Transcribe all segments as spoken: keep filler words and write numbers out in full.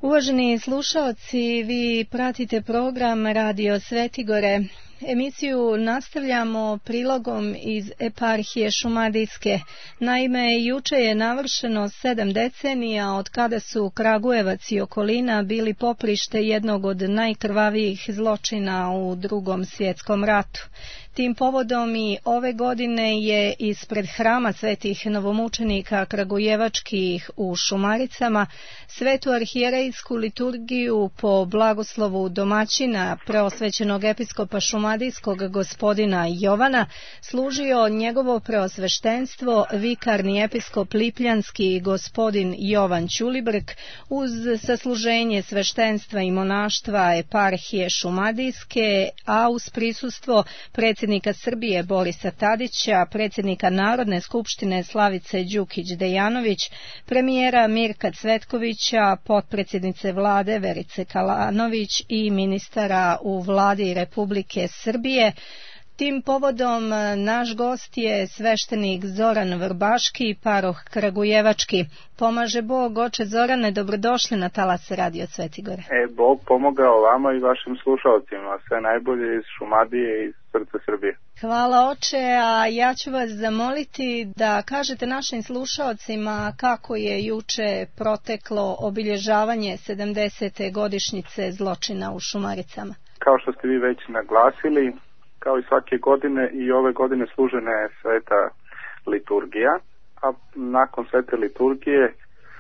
Uvaženi slušaoci, vi pratite program Radio Svetigore. Emisiju nastavljamo prilogom iz eparhije Šumadijske. Naime, juče je navršeno sedam decenija od kada su Kragujevac i okolina bili poprište jednog od najkrvavijih zločina u Drugom svjetskom ratu. Tim povodom i ove godine je ispred hrama svetih novomučenika kragujevačkih u Šumaricama svetu arhijerejsku liturgiju po blagoslovu domaćina preosvećenog episkopa Šumadijskog gospodina Jovana služio njegovo preosveštenstvo vikarni episkop Lipljanski gospodin Jovan Ćulibrk uz sasluženje sveštenstva i monaštva eparhije Šumadijske, a uz prisustvo predsjednika predsjednika Srbije Borisa Tadića, predsjednika Narodne skupštine Slavice Đukić-Dejanović, premijera Mirka Cvetkovića, potpredsjednice vlade Verice Kalanović i ministara u vladi Republike Srbije. Tim povodom naš gost je sveštenik Zoran Vrbaški, paroh Kragujevački. Pomaže Bog, oče Zorane, dobrodošli na talas Radio Svetigore. E, Bog pomogao vama i vašim slušalcima, sve najbolje iz Šumadije i iz srca Srbije. Hvala oče, a ja ću vas zamoliti da kažete našim slušalcima kako je juče proteklo obilježavanje sedamdesete godišnjice zločina u Šumaricama. Kao što ste vi već naglasili, kao i svake godine i ove godine služena je sveta liturgija, a nakon svete liturgije e,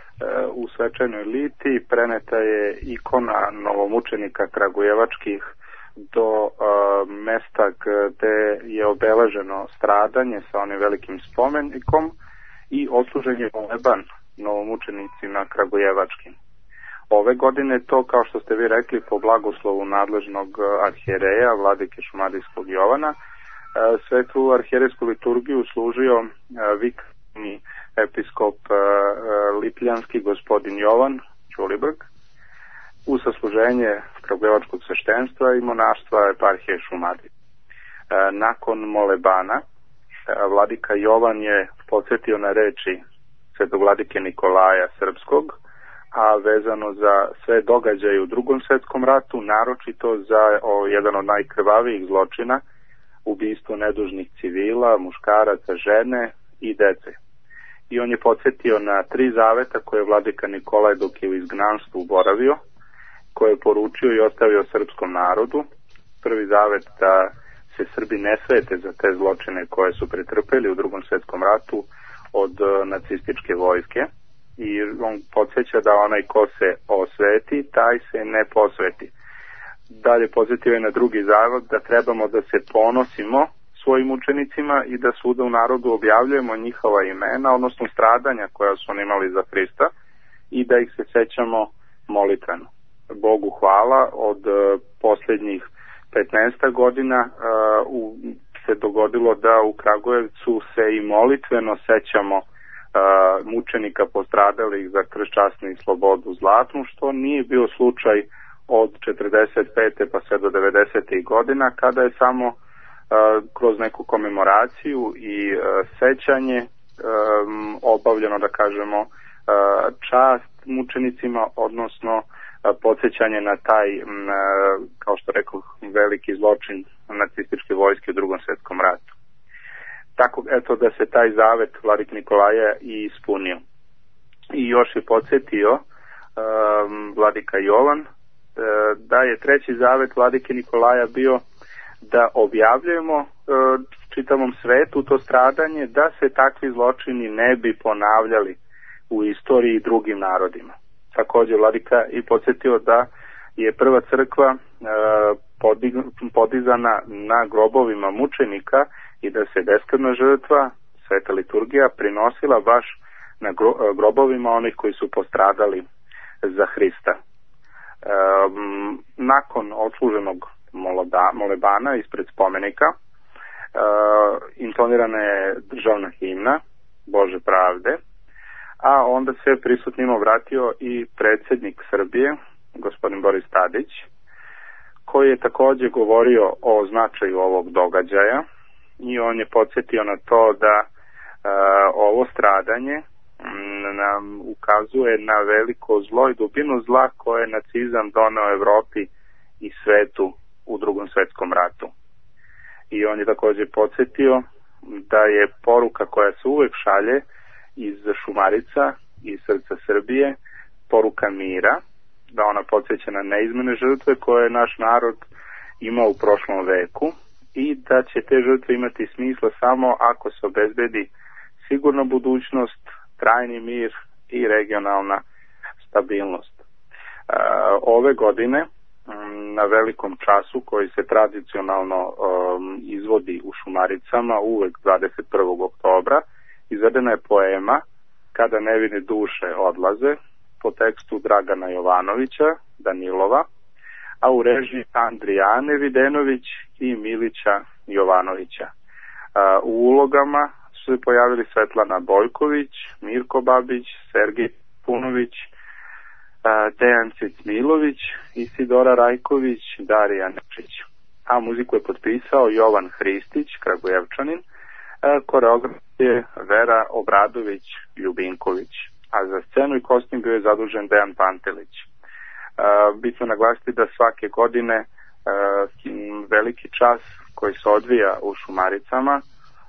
u svečanoj liti preneta je ikona novomučenika kragujevačkih do e, mesta gde je obeleženo stradanje sa onim velikim spomenikom i odslužen je moleban novomučenicima kragujevačkim. Ove godine to, kao što ste vi rekli, po blagoslovu nadležnog arhijereja, vladike Šumadijskog Jovana, svetu arhijerejsku liturgiju služio vikarni episkop Lipljanski gospodin Jovan Ćulibrk u sasluženje kragujevačkog sveštenstva i monaštva eparhije Šumadije. Nakon molebana, vladika Jovan je podsjetio na reči svetog vladike Nikolaja Srpskog, a vezano za sve događaje u Drugom svjetskom ratu, naročito za o, jedan od najkrvavijih zločina, ubistvo nedužnih civila, muškaraca, žene i dece. I on je podsjetio na tri zaveta koje je vladika Nikolaj dok je u izgnanstvu boravio, koje je poručio i ostavio srpskom narodu. Prvi zavet da se Srbi ne svete za te zločine koje su pretrpeli u Drugom svjetskom ratu od nacističke vojske. I on podsjeća da onaj ko se osveti, taj se ne posveti. Dalje podsjetio je na drugi zavod da trebamo da se ponosimo svojim učenicima i da svuda u narodu objavljujemo njihova imena, odnosno stradanja koja su oni imali za Hrista i da ih se sećamo molitveno. Bogu hvala, od uh, posljednjih petnaest godina uh, u, se dogodilo da u Kragujevcu se i molitveno sećamo Uh, mučenika postradalih za krst, časnu i slobodu zlatnu, što nije bio slučaj od četrdeset pete pa sve do devedesetih godina, kada je samo uh, kroz neku komemoraciju i uh, sećanje um, obavljeno, da kažemo, uh, čast mučenicima, odnosno uh, podsjećanje na taj, um, uh, kao što rekao, veliki zločin nacističke vojske u Drugom svjetskom ratu. Tako, eto, da se taj zavet vladik Nikolaja i ispunio. I još je podsjetio um, vladika Jovan uh, da je treći zavet vladike Nikolaja bio da objavljujemo uh, čitavom svetu to stradanje, da se takvi zločini ne bi ponavljali u istoriji i drugim narodima. Također vladika i podsjetio da je prva crkva uh, podizana na grobovima mučenika i da se beskrvna žrtva, sveta liturgija, prinosila baš na grobovima onih koji su postradali za Hrista. E, nakon odsluženog molebana ispred spomenika e, intonirana je državna himna Bože pravde, a onda se prisutnimo vratio i predsjednik Srbije, gospodin Boris Tadić, koji je također govorio o značaju ovog događaja i on je podsjetio na to da e, ovo stradanje nam ukazuje na veliko zlo i dubinu zla koje je nacizam doneo Evropi i svetu u Drugom svetskom ratu. I on je također podsjetio da je poruka koja se uvek šalje iz Šumarica, iz srca Srbije, poruka mira, da ona podsjeća na neizmene žrtve koje je naš narod imao u prošlom veku i da će te žrtve imati smisla samo ako se obezbedi sigurna budućnost, trajni mir i regionalna stabilnost. Ove godine na velikom času koji se tradicionalno um, izvodi u Šumaricama uvek dvadeset prvog oktobra izvedena je poema Kada nevine duše odlaze po tekstu Dragana Jovanovića, Danilova, a u režiji Andrijane Videnović i Milića Jovanovića. Uh, u ulogama su se pojavili Svetlana Bojković, Mirko Babić, Sergij Punović, Dejan Cicmilović, Isidora Rajković, Darija Nečić. A muziku je potpisao Jovan Hristić, Kragujevčanin, koreograf je Vera Obradović Ljubinković, a za scenu i kostim bio je zadužen Dejan Pantelić. Bitno naglasiti da svake godine veliki čas koji se odvija u Šumaricama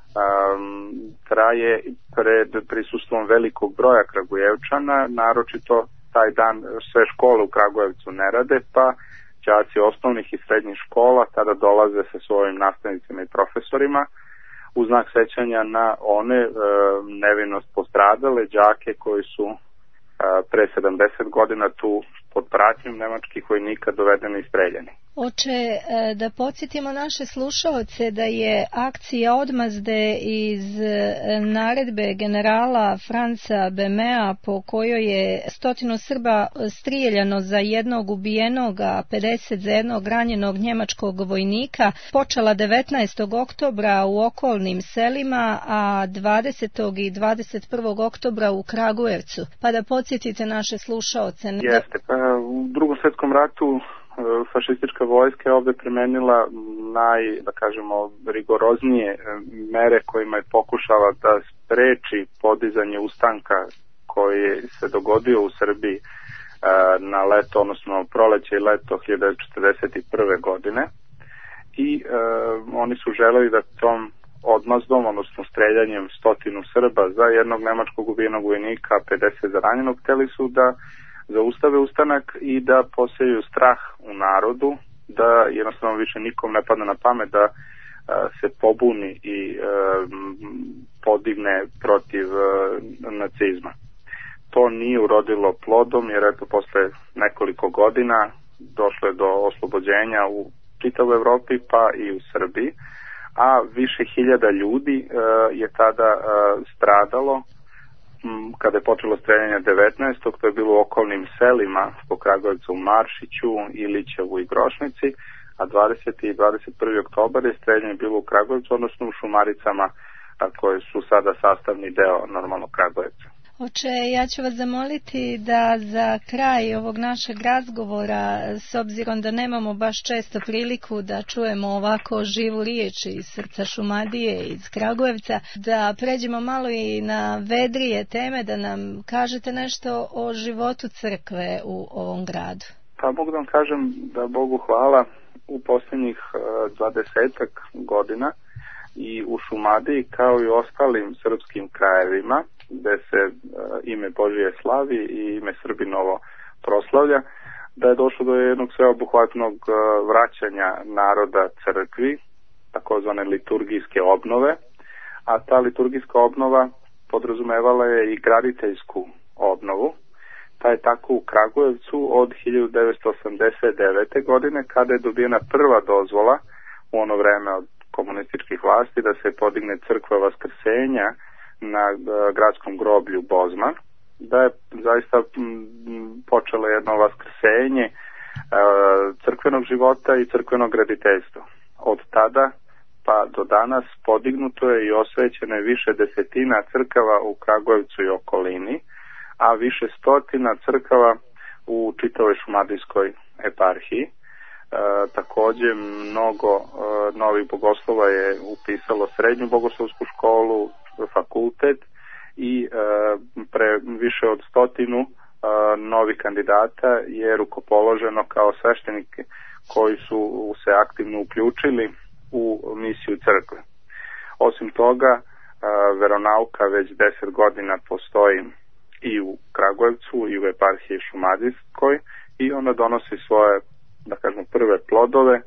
traje pred prisustvom velikog broja Kragujevčana, naročito taj dan sve škole u Kragujevcu ne rade, pa đaci osnovnih i srednjih škola tada dolaze sa svojim nastavnicima i profesorima u znak sećanja na one e, nevinost postradale đake koji su e, pre sedamdeset godina tu pod pratnjom nemačkih vojnika dovedeni i streljani. Oče, da podsjetimo naše slušaoce da je akcija odmazde iz naredbe generala Franca Bemea po kojoj je stotinu Srba strijeljano za jednog ubijenog, a pedeset za jednog ranjenog njemačkog vojnika počela devetnaestog oktobra u okolnim selima, a dvadesetog i dvadeset prvog oktobra u Kragujevcu. Pa da podsjetite naše slušaoce. Jeste, pa u Drugom svjetskom ratu fašistička vojska je ovdje primenila naj, da kažemo, rigoroznije mere kojima je pokušala da spreči podizanje ustanka koji se dogodio u Srbiji na leto, odnosno proleće i leto hiljadu devetsto četrdeset prve godine. I e, oni su želeli da tom odmazdom, odnosno streljanjem stotinu Srba za jednog nemačkog ubijenog vojnika, pedeset za ranjenog, hteli su da zaustave ustanak i da poseju strah u narodu, da jednostavno više nikom ne padne na pamet da a, se pobuni i a, podigne protiv a, nacizma. To nije urodilo plodom, jer eto posle nekoliko godina došlo je do oslobođenja u čitavoj Evropi pa i u Srbiji, a više hiljada ljudi a, je tada a, stradalo kada je počelo streljanje devetnaestog to je bilo u okolnim selima po Kragujevcu, u Maršiću, Ilićevu i Grošnici, a dvadeseti i dvadeset prvi oktobar je streljanje bilo u Kragujevcu, odnosno u Šumaricama, koje su sada sastavni deo normalnog Kragujevca. Oče, ja ću vas zamoliti da za kraj ovog našeg razgovora, s obzirom da nemamo baš često priliku da čujemo ovako živu riječ iz srca Šumadije, iz Kragujevca, da pređemo malo i na vedrije teme, da nam kažete nešto o životu crkve u ovom gradu. Pa mogu da vam kažem da Bogu hvala u posljednjih dvadesetak godina i u Šumadiji kao i u ostalim srpskim krajevima gde se uh, ime Božije slavi i ime Srbinovo proslavlja, da je došlo do jednog sveobuhvatnog uh, vraćanja naroda crkvi, takozvane liturgijske obnove, a ta liturgijska obnova podrazumevala je i graditeljsku obnovu. Ta je tako u Kragujevcu od hiljadu devetsto osamdeset devete godine, kada je dobijena prva dozvola u ono vreme od komunističkih vlasti da se podigne crkva Vaskrsenja na gradskom groblju Bozman, da je zaista počelo jedno vaskrsenje crkvenog života i crkvenog graditeljstva. Od tada pa do danas podignuto je i osvećeno je više desetina crkava u Kragujevcu i okolini, a više stotina crkava u čitavoj šumadijskoj eparhiji. E, također mnogo e, novih bogoslova je upisalo srednju bogoslovsku školu, fakultet i pre više od stotinu novih kandidata je rukopoloženo kao sveštenike koji su se aktivno uključili u misiju crkve. Osim toga, veronauka već deset godina postoji i u Kragujevcu i u eparhiji Šumadijskoj i ona donosi svoje, da kažemo, prve plodove.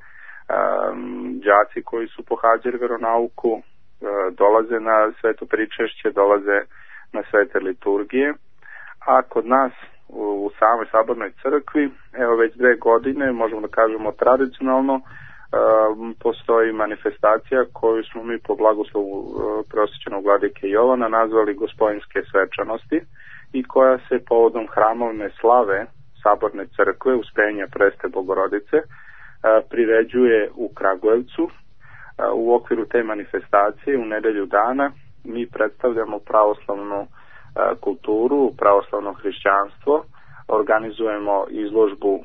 Đaci koji su pohađali veronauku dolaze na sveto pričešće, dolaze na svete liturgije, a kod nas u samoj sabornoj crkvi, evo već dve godine, možemo da kažemo tradicionalno, postoji manifestacija koju smo mi po blagoslovu preosvećenog vladike Jovana nazvali Gospodinske svečanosti i koja se povodom hramovne slave saborne crkve Uspenja Preste Bogorodice priređuje u Kragujevcu. U okviru te manifestacije u nedelju dana mi predstavljamo pravoslavnu kulturu, pravoslavno hrišćanstvo, organizujemo izložbu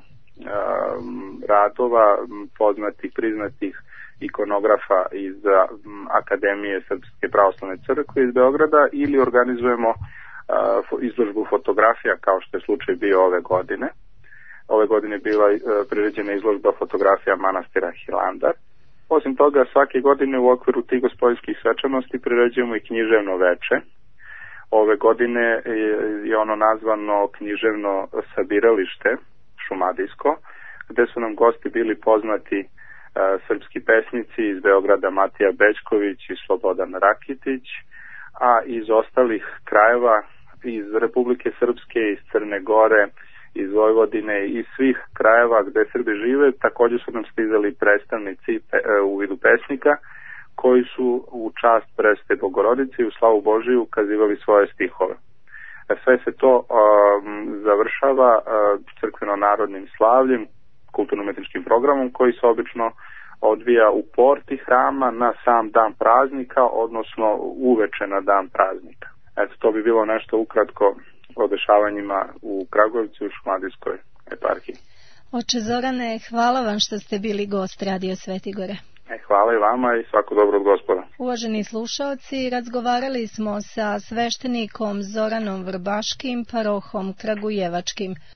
radova poznatih, priznatih ikonografa iz Akademije Srpske pravoslavne crkve iz Beograda ili organizujemo izložbu fotografija kao što je slučaj bio ove godine. Ove godine je bila priređena izložba fotografija manastira Hilandar. Osim toga, svake godine u okviru tih gospodinskih svečanosti priređujemo i književno veče. Ove godine je ono nazvano književno sabiralište Šumadijsko, gde su nam gosti bili poznati uh, srpski pesnici iz Beograda Matija Bećković i Slobodan Rakitić, a iz ostalih krajeva, iz Republike Srpske, iz Crne Gore, iz Vojvodine i svih krajeva gde Srbi žive, također su nam stizali predstavnici pe, uh, u vidu pesnika, koji su u čast Preste Bogorodice i u slavu Božiju ukazivali svoje stihove. Sve se to um, završava uh, crkveno-narodnim slavljem, kulturno-umetničkim programom koji se obično odvija u porti hrama na sam dan praznika, odnosno uveče na dan praznika. Eto, to bi bilo nešto ukratko o dešavanjima u Kragujevcu i Šumadijskoj eparhiji. Oče Zorane, hvala vam što ste bili gost Radio Svetigore. E, hvala i vama i svako dobro od Gospoda. Uvaženi slušalci, razgovarali smo sa sveštenikom Zoranom Vrbaškim, parohom Kragujevačkim.